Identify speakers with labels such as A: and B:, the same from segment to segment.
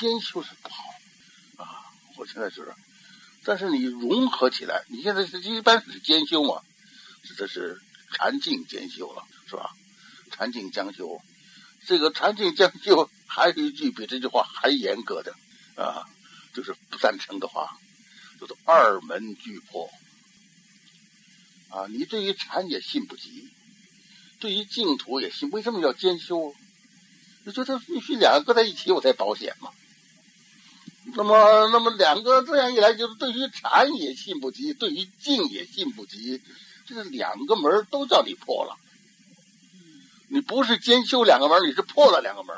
A: 兼修是不好啊，我现在知道。但是你融合起来，你现在是一般是兼修嘛，这是禅净兼修了，是吧？禅净将修，这个禅净将修还有一句比这句话还严格的啊，就是不赞成的话，就是二门俱破啊。你对于禅也信不及，对于净土也信，为什么要兼修？你觉得必须两个在一起我才保险嘛？那么两个这样一来，就是对于禅也信不及，对于净也信不及，这个两个门都叫你破了。你不是兼修两个门，你是破了两个门。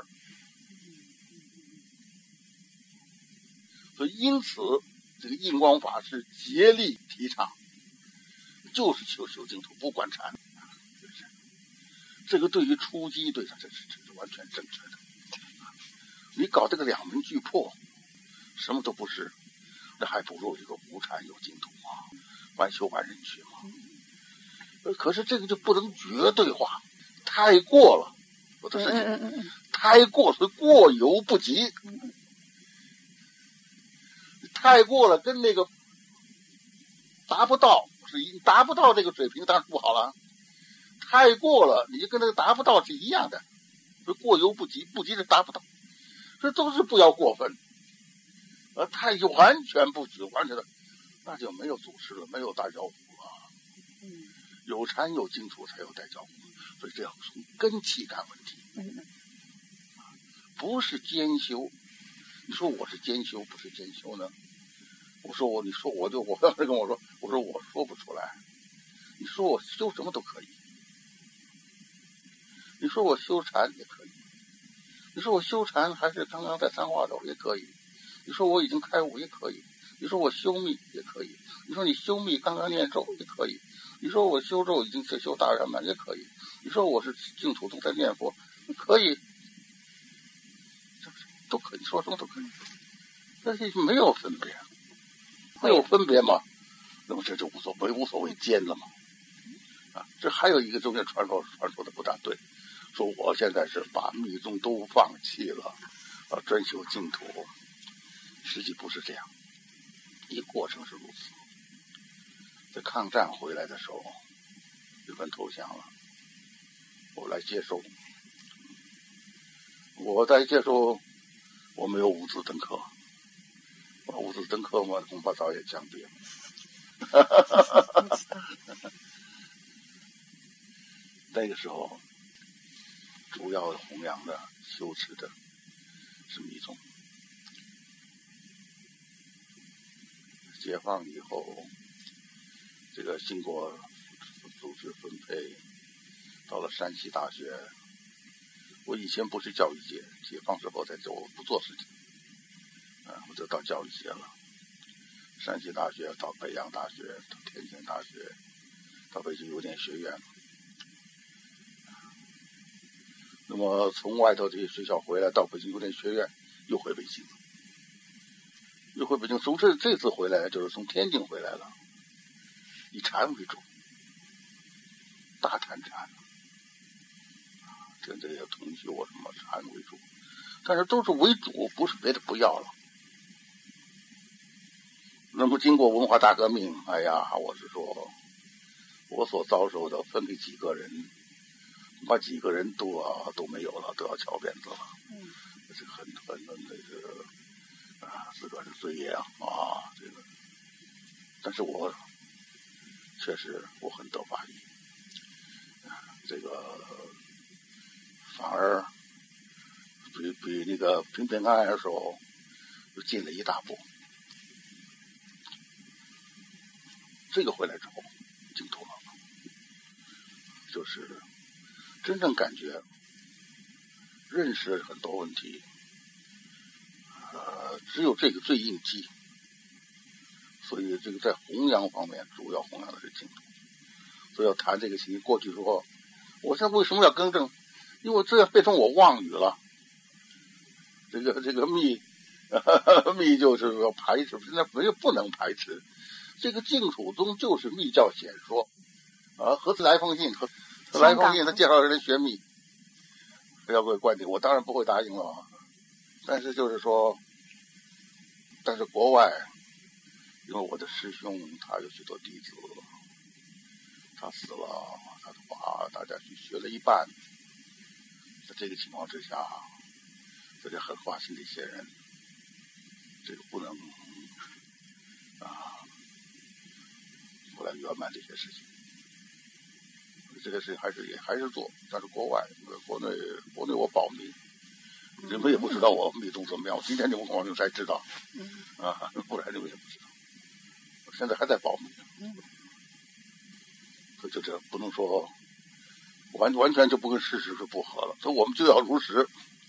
A: 所以因此这个印光法是竭力提倡，就是修净土，不管禅。这个对于初机对他这是完全正确的。你搞这个两门俱破，什么都不是，那还不如一个无禅有净土啊，万修万人去嘛。可是这个就不能绝对化，太过了，我的事情太过，所以过犹不及。太过了，跟那个达不到这个水平，当然不好了。太过了，你就跟那个达不到是一样的，所以过犹不及，不及是达不到，这都是不要过分。太完全不止，完全的，那就没有祖师了，没有大教父了。有禅有净土才有大教父，所以这要从根气看问题，不是兼修。你说我是兼修，不是兼修呢？你说我要是跟我说，我说我说不出来。你说我修什么都可以，你说我修禅也可以，你说我修禅还是刚刚在三化斗也可以，你说我已经开悟也可以，你说我修密也可以，你说你修密刚刚念咒也可以，你说我修咒已经是修大圆满也可以，你说我是净土中在念佛可以，都可以，你说什么都可以，但是没有分别，没有分别嘛，那么这就无所谓兼了嘛。这还有一个中间传说的不大对，说我现在是把密宗都放弃了，专修净土，实际不是这样，一过程是如此。在抗战回来的时候，日本投降了，我来接收，我没有五子登科，五子登科嘛，恐怕早也降别了。那个时候主要弘扬的修持的是密宗。解放以后，这个经过组织分配，到了山西大学。我以前不是教育界，解放之后我不做事情，我就到教育界了。山西大学，到北洋大学，到天津大学，到北京邮电学院。那么从外头这些学校回来，到北京邮电学院，又回北京。从这次回来就是从天津回来了，以禅为主，大谈禅，这也同修什么禅为主，但是都是为主，不是别的不要了。那么经过文化大革命，哎呀，我是说，我所遭受的分给几个人，把几个人都没有了，都要翘辫子了。这是很那个自个儿的罪业啊，这个。但是我确实我很得法益，这个反而比那个平平安安的时候又进了一大步。这个回来之后净土了，就是真正感觉认识很多问题，只有这个最应激。所以这个在弘扬方面，主要弘扬的是净土。所以要谈这个情形。过去说，我现在为什么要更正？因为这样变成我妄语了。这个密就是要排斥，现在不能排斥。这个净土宗就是密教显说和来封信他介绍人学密，要给观点，我当然不会答应了。但是就是说， 但是国外，因为我的师兄他有许多弟子，他死了，他就把大家去学了一半。在这个情况之下，这些很花心的一些人，这个不能后来圆满这些事情。这个事还是做，但是国外，国内我保密，你们也不知道我密宗怎么样。我今天我们才知道，不然你们也不知道。我现在还在保密，可就这不能说完全就不跟事实是不合了，所以我们就要如实。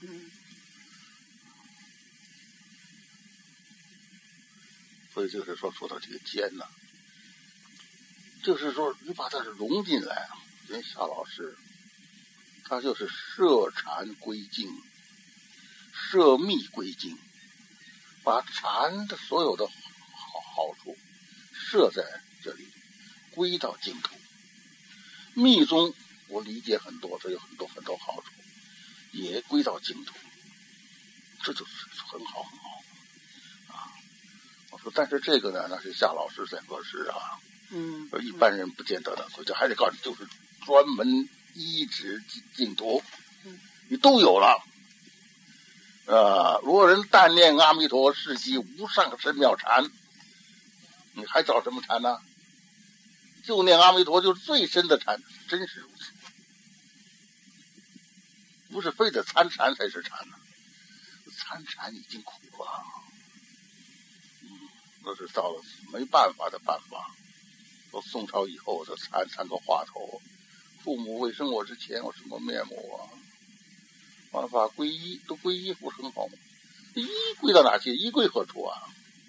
A: 所以就是说到这个奸呢，就是说你把它融进来，人夏老师他就是摄禅归净，摄密归净，把禅的所有的好处摄在这里，归到净土。密宗我理解很多，这有很多好处，也归到净土，这就是很好我说，但是这个呢，那是夏老师在合适啊，一般人不见得的，所以这还得告诉你，就是专门医治净土，你都有了。如果人但念阿弥陀，是悉无上深妙禅，你还找什么禅呢？就念阿弥陀就是最深的禅，真是如此，不是非得参禅才是禅呢，参禅已经苦了。那是到了没办法的办法。说宋朝以后的参个话头，父母未生我之前，我什么面目啊？办法皈依，都皈依不是很好吗？依归到哪去？依归何处啊？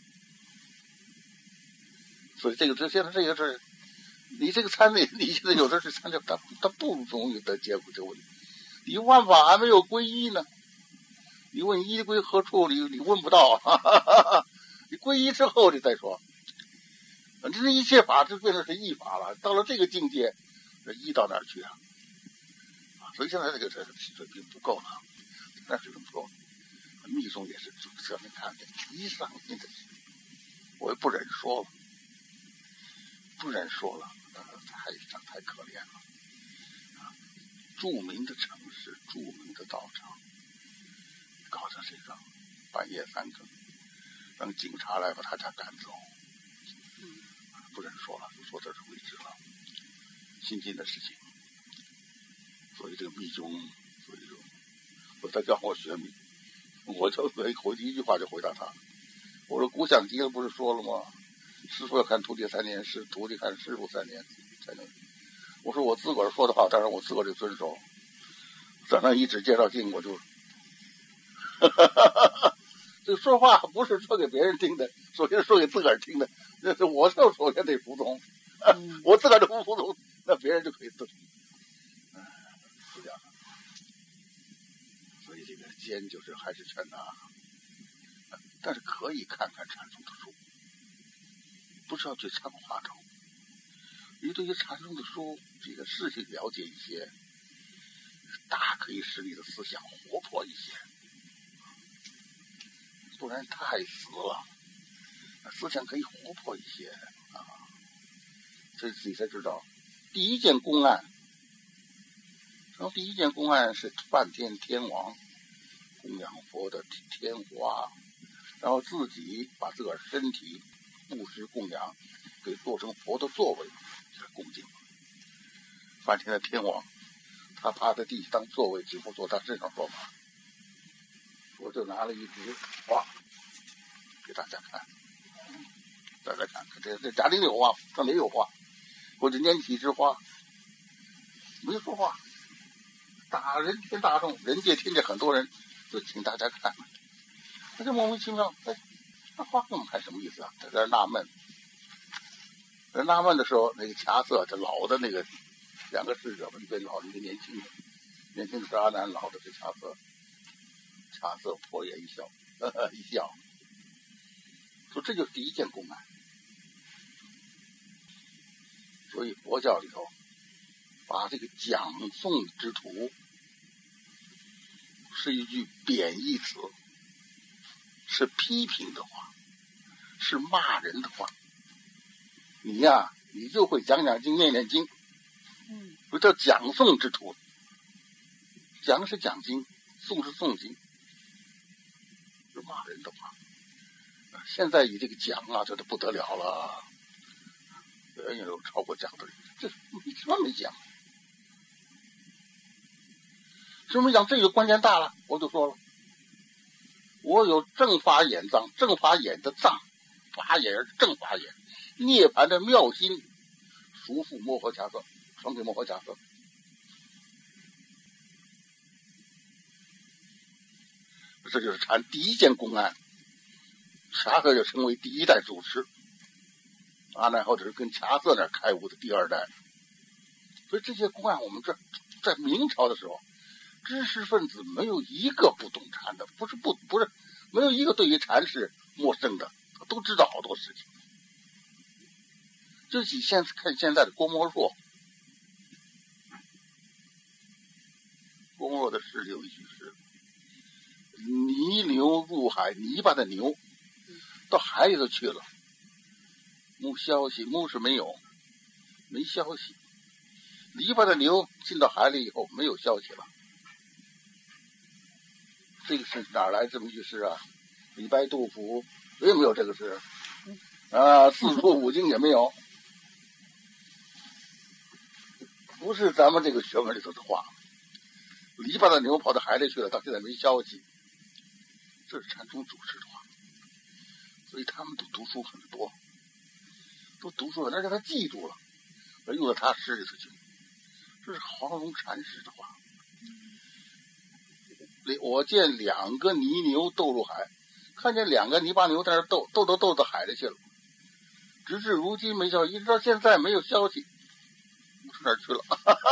A: 所以现在这个是，你这个参的，你现在有的是参的，他不容易得结果这个问题。你万法还没有皈依呢，你问依归何处？你问不到。你皈依之后你再说，这一切法就变成是依法了。到了这个境界，依到哪儿去啊？所以现在这个水平不够了，那水平不够。密宗也是这么看的，极上心的，我也不忍说了，太可怜了。著名的城市，著名的道场，搞成这个半夜3更。让警察来把他家赶走，不忍说了，就说这是为止了，新进的事情。所以这个密宗，所以他叫我学密，我就回第一句话就回答他，我说古讲经不是说了吗？师傅要看徒弟3年，徒弟看师傅3年才能。我说我自个儿说的话，当然我自个儿就遵守，在那一指介绍经，我就。这说话不是说给别人听的，首先说给自个儿听的。我就首先得服从，我自个儿都不服从，那别人就可以自从。是这样的。所以这个奸就是还是劝他，但是可以看看禅宗的书，不是要去参话头。你对于禅宗的书这个事情了解一些，大可以使你的思想活泼一些。不然太死了，思想可以活泼一些所以自己才知道，第一件公案是梵天天王供养佛的天花，然后自己把自个儿身体布施供养，给做成佛的座位恭敬。梵天的天王，他趴在地当座位，几乎坐他身上说法。我就拿了一幅画给大家看，这家里有画，这没有画，或者拈起一枝花，没说话，人天大众，人界天界很多人就请大家看，那就莫名其妙，那画这么看什么意思啊？在这纳闷，纳闷的时候，那个掐色，这老的那个2个侍者嘛，一个老的，一个年轻的，年轻的是阿难，老的是掐色破颜一笑，一笑，说这就是第一件公案。所以佛教里头把这个讲诵之徒是一句贬义词，是批评的话， 是骂人的话，你呀，你就会讲讲经、念念经，不叫讲诵之徒。讲是讲经，诵是诵经，是骂人的话。现在以这个讲啊，这都不得了了，远远有超过讲的人。这什么没讲？什么讲？这个关键大了，我就说了，我有正法眼藏，正法眼的藏，法眼是正法眼，涅槃的妙心，熟复摩诃迦叶，传给摩诃迦叶。这就是禅第一件公案，恰克就成为第一代祖师，阿难或者是跟恰克那开悟的第二代。所以这些公案，我们这在明朝的时候，知识分子没有一个不懂禅的，不是没有一个对于禅是陌生的，都知道好多事情。就以看现在的郭沫若，郭沫若的诗里有一句诗：泥牛入海，泥巴的牛到海里头去了，没消息，没是没有，没消息。泥巴的牛进到海里以后没有消息了。这个是哪来这么一句诗啊？李白、杜甫也没有这个诗啊，四书五经也没有，不是咱们这个学问里头的话。篱笆的牛跑到海里去了，到现在没消息，这是禅宗祖师的话。所以他们都读书很多，而且他记住了，而用到他诗里头去。这是黄龙禅师的话。我见两个泥牛斗入海，看见两个泥巴牛在那斗到海里去了，直至如今没消息，一直到现在没有消息，不知哪儿去了。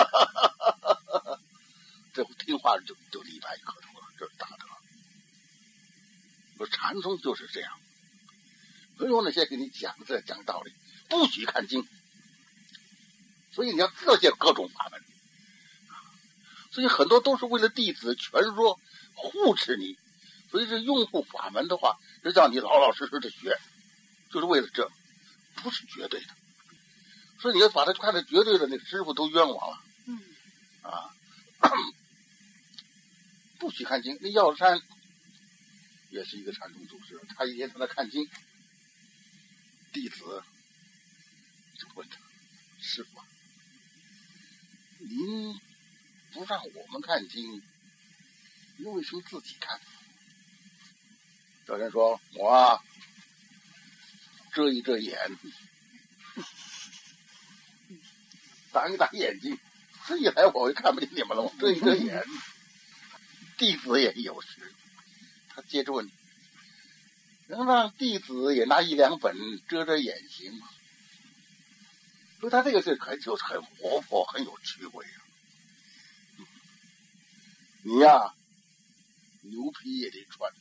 A: 这听话就李白磕头了，这是大德。说禅宗就是这样，没有那些给你讲道理，不许看经，所以你要特见各种法门。所以很多都是为了弟子全说护持你，所以这拥护法门的话，就叫你老老实实的学，就是为了这，不是绝对的。所以你要把它看成绝对的，那个师傅都冤枉了。不许看经。那药山也是一个禅宗祖师，他一天在那看经，弟子就问他：“师傅，您不让我们看经，您为什么自己看？”道人说：“我遮一遮眼，打一打眼睛，这一来我就看不见你们了，我遮一遮眼。”弟子也有时，他接着问：“能让弟子也拿一两本遮遮眼行吗？”所以他这个是就是很活泼，很有趣味啊。你呀，牛皮也得穿，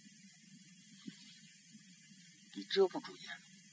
A: 你遮不住眼。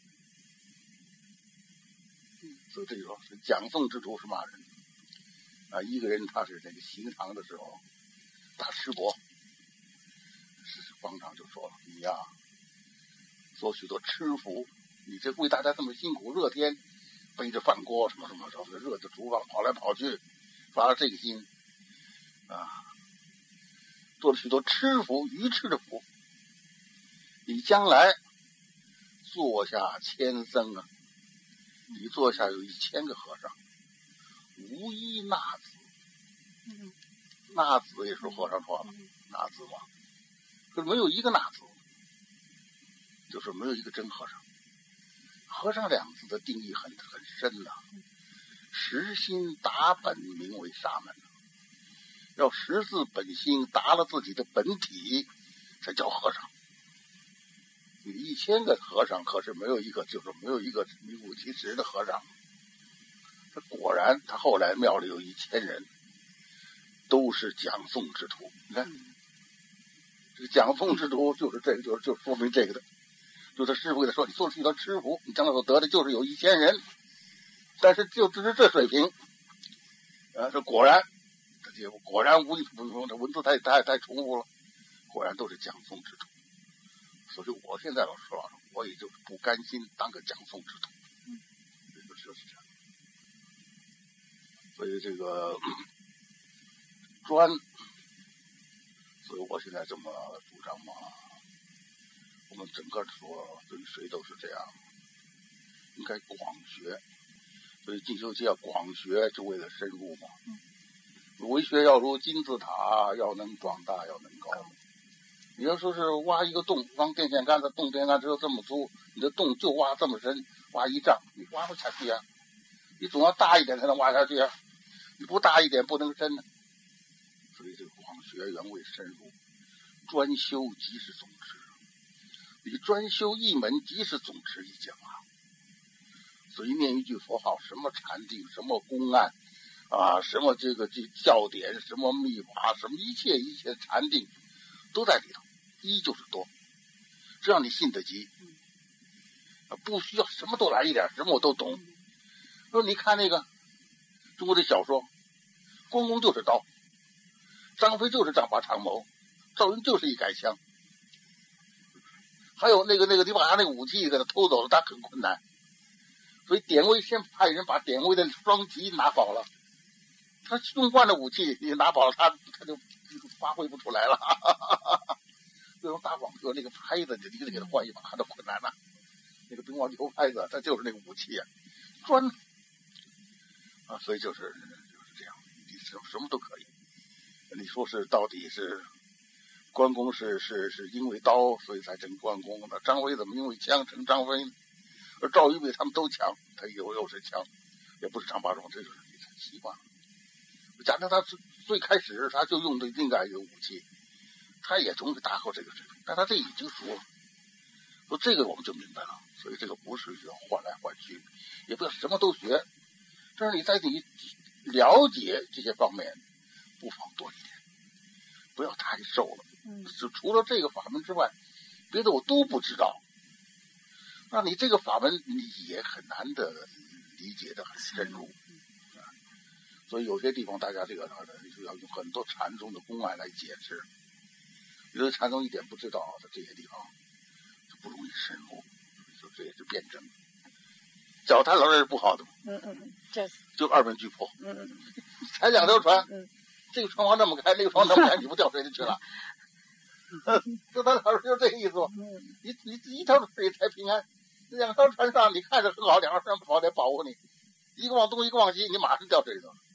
A: 所以这就说是讲诵之徒是骂人啊。一个人他是那个行堂的时候，大师伯方丈就说了：“你呀，做许多吃服，你这为大家这么辛苦，热天背着饭锅什么热着厨房跑来跑去，发了这个心啊，做了许多吃服，愚痴的服。你将来坐下千僧啊，你坐下有1000个和尚，无一纳子。纳子也是和尚说了，纳子嘛，可是没有一个纳子，就是没有一个真和尚。和尚2字的定义很深呐，实心达本名为沙门，要实自本心，达了自己的本体，才叫和尚。你1000个和尚，可是没有一个名副其实的和尚。他果然，他后来庙里有1000人，都是讲诵之徒。你看，这个讲诵之徒就是这个，就说明这个的。就他师傅给他说：“你做了许多吃服，你将来所得的就是有1000人，但是就只是这水平。”这果然，无这文字太重复了，果然都是讲诵之徒。 所以我现在老实说，我也就是不甘心当个讲诵之徒，就是这样。所以这个专，所以我现在这么主张嘛，我们整个说对谁都是这样，应该广学。所以进修期要广学，就为了深入嘛。为学要如金字塔，要能壮大，要能高。你要说是挖一个洞，放电线杆子，电线杆只有这么粗，你的洞就挖这么深，挖1丈，你挖不下去啊。你总要大一点才能挖下去啊，你不大一点不能深呢。所以这个广学原为深入，专修即是总持。你专修一门即是总持一讲啊。所以念一句佛号，什么禅定，什么公案啊，什么这教典，什么秘法，什么一切禅定都在里头。一就是多，只要你信得急，不需要什么都来一点，什么我都懂。说你看那个中国的小说，关公就是刀，张飞就是丈八长矛，赵云就是一杆枪。还有那个你把他那个武器给他偷走了，他很困难。所以典韦先派人把典韦的双戟拿跑了，他用惯的武器你拿跑了，他就发挥不出来了。这种打广车那个拍子，你得给他换一把，他都困难了。那个兵王球拍子，他就是那个武器啊，专啊，所以就是这样，你什么都可以。你说是到底是关公是因为刀所以才成关公的，张飞怎么因为枪成张飞呢？而赵云比他们都强，他又是强，也不是丈八长，这就是你太习惯了。假设他最开始他就用的另外一个武器，他也总是达到这个水平，但他这已经说了，说这个我们就明白了。所以这个不是要换来换去，也不要什么都学，但是你在你了解这些方面，不妨多一点，不要太瘦了。就除了这个法门之外，别的我都不知道。那你这个法门你也很难的理解的很深入。所以有些地方大家这个就要用很多禅宗的公案来解释，有的禅宗一点不知道的这些地方就不容易深入，所以这也是辩证。脚踏老人是不好的，就二门巨破，踩2条船，这个船往这么开，那个船那么开，你不掉水里去了。脚踏老人就这个意思吧。你一条水才平安，2条船上你看着很好，2条船不好得保护你，一个往东一个往西，你马上掉水里头。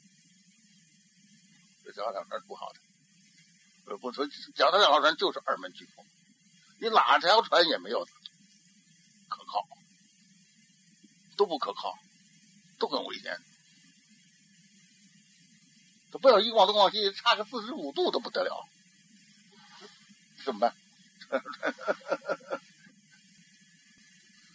A: 脚踏两船不好的，不说脚踏两条船就是二门巨破，你哪条船也没有可靠，都不可靠，都很危险。他不要一个往东往西差个45度都不得了，怎么办？